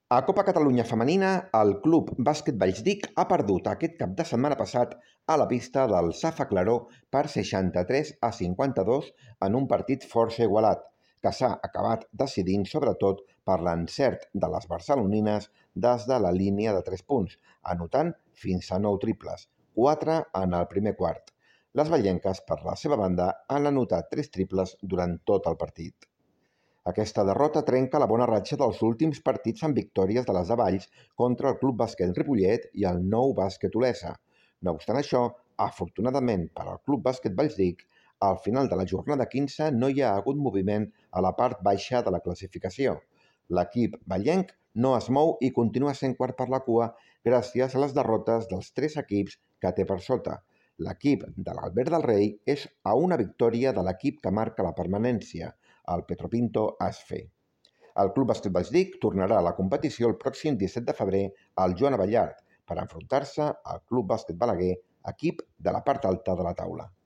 A Copa Catalunya Femenina, el Club Bàsquet Vallsdic ha perdut aquest cap de setmana passat a la pista del Safa Claró per 63-52 en un partit força igualat, que s'ha acabat decidint sobretot per l'encert de les barcelonines des de la línia de 3 punts, anotant fins a 9 triples, 4 en el primer quart. Les vallenques, per la seva banda, han anotat 3 triples durant tot el partit. Aquesta derrota trenca la bona ratxa dels últims partits amb victòries de les de Valls contra el Club Bàsquet Ripollet i el Nou Bàsquet Olesa. No obstant això, afortunadament per al Club Bàsquet Vallsdic, al final de la jornada 15 no hi ha hagut moviment a la part baixa de la classificació. L'equip vallenc no es mou i continua sent quart per la cua gràcies a les derrotes dels 3 equips que té per sota. L'equip de l'Albert del Rei és a una victòria de l'equip que marca la permanència, el Petropinto Asfe. El Club Bàsquet Vallsdic tornarà a la competició el pròxim 17 de febrer al Joan Abellart per enfrontar-se al Club Bàsquet Balaguer, equip de la part alta de la taula.